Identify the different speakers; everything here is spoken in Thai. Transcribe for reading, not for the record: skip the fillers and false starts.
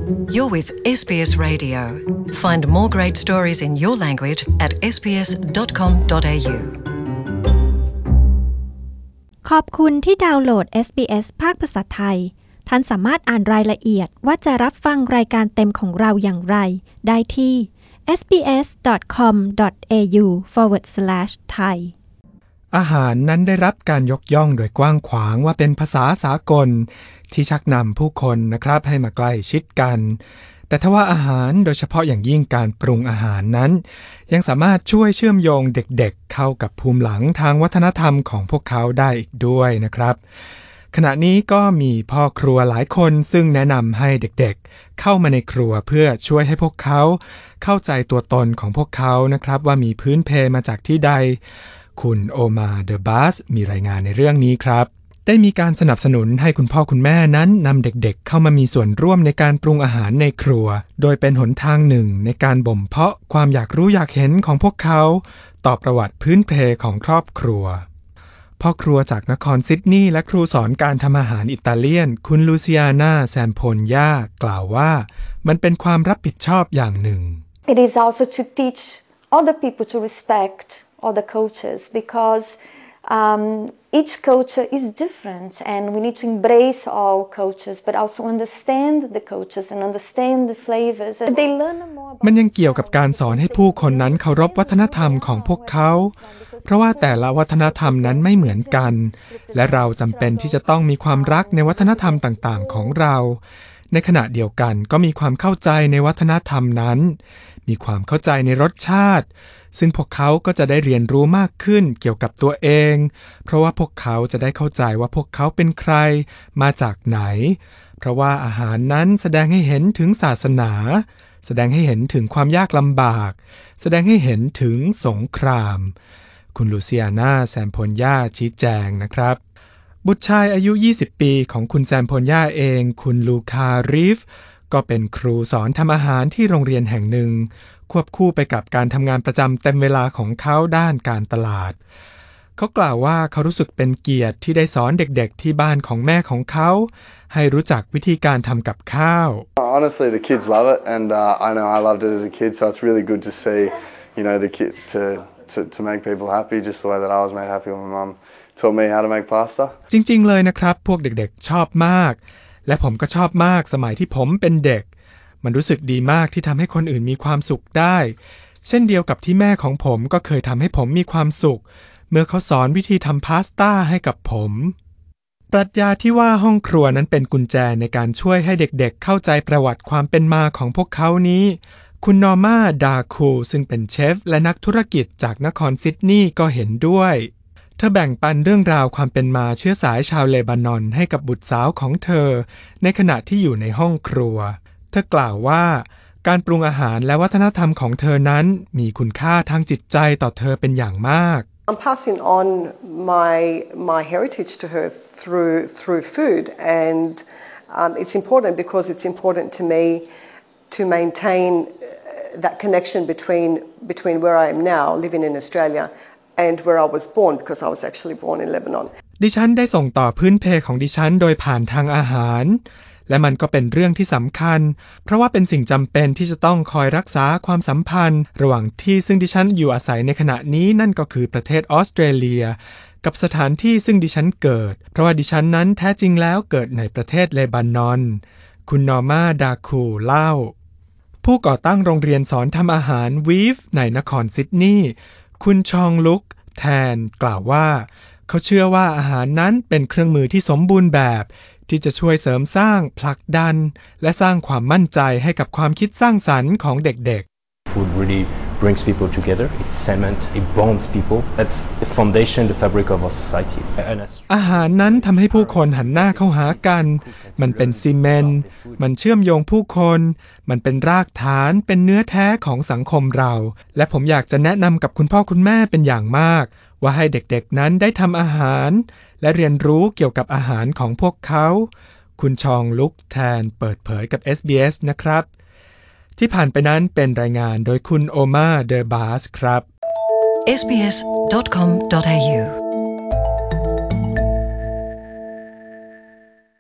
Speaker 1: You're with SBS Radio. Find more great stories in your language at sbs.com.au.
Speaker 2: ขอบคุณที่ดาวน์โหลด SBS ภาคภาษาไทยท่านสามารถอ่านรายละเอียดว่าจะรับฟังรายการเต็มของเราอย่างไรได้ที่ sbs.com.au/thai
Speaker 3: อาหารนั้นได้รับการยกย่องโดยกว้างขวางว่าเป็นภาษาสากลที่ชักนำผู้คนนะครับให้มาใกล้ชิดกันแต่ทว่าอาหารโดยเฉพาะอย่างยิ่งการปรุงอาหารนั้นยังสามารถช่วยเชื่อมโยงเด็กๆเข้ากับภูมิหลังทางวัฒนธรรมของพวกเขาได้อีกด้วยนะครับขณะนี้ก็มีพ่อครัวหลายคนซึ่งแนะนำให้เด็กๆเข้ามาในครัวเพื่อช่วยให้พวกเขาเข้าใจตัวตนของพวกเขานะครับว่ามีพื้นเพมาจากที่ใดคุณโอมาเดอะบาสมีรายงานในเรื่องนี้ครับได้มีการสนับสนุนให้คุณพ่อคุณแม่นั้นนำเด็กๆเข้ามามีส่วนร่วมในการปรุงอาหารในครัวโดยเป็นหนทางหนึ่งในการบ่มเพาะความอยากรู้อยากเห็นของพวกเขาต่อประวัติพื้นเพของครอบครัวพ่อครัวจากนครซิดนีย์และครูสอนการทำอาหารอิตาเลียนคุณลูเซียนาแซมโพนยากล่าวว่ามันเป็นความรับผิดชอบอย่างหนึ่ง
Speaker 4: It is also to teach other people to respect other cultures because each culture is different and we need to embrace all cultures but also understand the cultures and understand the flavors and they learn more about
Speaker 3: มันยังเกี่ยวกับการสอนให้ผู้คนนั้นเคารพวัฒนธรรมของพวกเขาเพราะว่าแต่ละวัฒนธรรมนั้นไม่เหมือนกันและเราจำเป็นที่จะต้องมีความรักในวัฒนธรรมต่างๆของเราในขณะเดียวกันก็มีความเข้าใจในวัฒนธรรมนั้นมีความเข้าใจในรสชาติซึ่งพวกเขาก็จะได้เรียนรู้มากขึ้นเกี่ยวกับตัวเองเพราะว่าพวกเขาจะได้เข้าใจว่าพวกเขาเป็นใครมาจากไหนเพราะว่าอาหารนั้นแสดงให้เห็นถึงศาสนาแสดงให้เห็นถึงความยากลำบากแสดงให้เห็นถึงสงครามคุณลูเซียนาแซมโพนยาชี้แจงนะครับบุตรชายอายุ20ปีของคุณแซมโพนยาเองคุณลูคารีฟก็เป็นครูสอนทำอาหารที่โรงเรียนแห่งหนึ่งควบคู่ไปกับการทำงานประจำเต็มเวลาของเขาด้านการตลาดเขากล่าวว่าเขารู้สึกเป็นเกียรติที่ได้สอนเด็กๆที่บ้านของแม่ของเขาให้รู้จักวิธีการทำกับข้าว
Speaker 5: Honestly, the kids love it, and I know I loved it as a kid, so it's really good to see, the kid to make people happy, just the way that I was made happy when my mum taught me how to make pasta.
Speaker 3: จริงๆเลยนะครับพวกเด็กๆชอบมากและผมก็ชอบมากสมัยที่ผมเป็นเด็กมันรู้สึกดีมากที่ทำให้คนอื่นมีความสุขได้เช่นเดียวกับที่แม่ของผมก็เคยทำให้ผมมีความสุขเมื่อเขาสอนวิธีทำพาสต้าให้กับผมปรัชญาที่ว่าห้องครัวนั้นเป็นกุญแจในการช่วยให้เด็กๆเข้าใจประวัติความเป็นมาของพวกเขานี้คุณนอร์มาดาคูซึ่งเป็นเชฟและนักธุรกิจจากนครซิดนีย์ก็เห็นด้วยเธอแบ่งปันเรื่องราวความเป็นมาเชื้อสายชาวเลบานอนให้กับบุตรสาวของเธอในขณะที่อยู่ในห้องครัวเธอกล่าวว่าการปรุงอาหารและวัฒนธรรมของเธอนั้นมีคุณค่าทางจิตใจต่อเธอเป็นอย่างมาก
Speaker 6: I'm passing on my heritage to her through food and it's important because it's important to me to maintain that connection between where I am now living in Australia and where I was born because I was actually born in Lebanon
Speaker 3: ดิฉันได้ส่งต่อพื้นเพของดิฉันโดยผ่านทางอาหารและมันก็เป็นเรื่องที่สำคัญเพราะว่าเป็นสิ่งจำเป็นที่จะต้องคอยรักษาความสัมพันธ์ระหว่างที่ซึ่งดิฉันอยู่อาศัยในขณะนี้นั่นก็คือประเทศออสเตรเลียกับสถานที่ซึ่งดิฉันเกิดเพราะว่าดิฉันนั้นแท้จริงแล้วเกิดในประเทศเลบานอนคุณนอร์มาดาคูเล่าผู้ก่อตั้งโรงเรียนสอนทำอาหารวีฟในนครซิดนีย์คุณชองลุกแทนกล่าวว่าเขาเชื่อว่าอาหารนั้นเป็นเครื่องมือที่สมบูรณ์แบบที่จะช่วยเสริมสร้างผลักดันและสร้างความมั่นใจให้กับความคิดสร้างสรรค์ของเด็กๆ
Speaker 7: Food really brings people together. It cements, it bonds people. That's the foundation, the fabric of our society.
Speaker 3: อาหารนั้นทำให้ผู้คนหันหน้าเข้าหากันมันเป็นซีเมนต์มันเชื่อมโยงผู้คนมันเป็นรากฐานเป็นเนื้อแท้ของสังคมเราและผมอยากจะแนะนำกับคุณพ่อคุณแม่เป็นอย่างมากว่าให้เด็กๆนั้นได้ทำอาหารและเรียนรู้เกี่ยวกับอาหารของพวกเขาคุณชองลุกแทนเปิดเผยกับ SBS นะครับที่ผ่านไปนั้นเป็นรายงานโดยคุณโอมาเดอร์บาสครับ
Speaker 1: sbs.com.au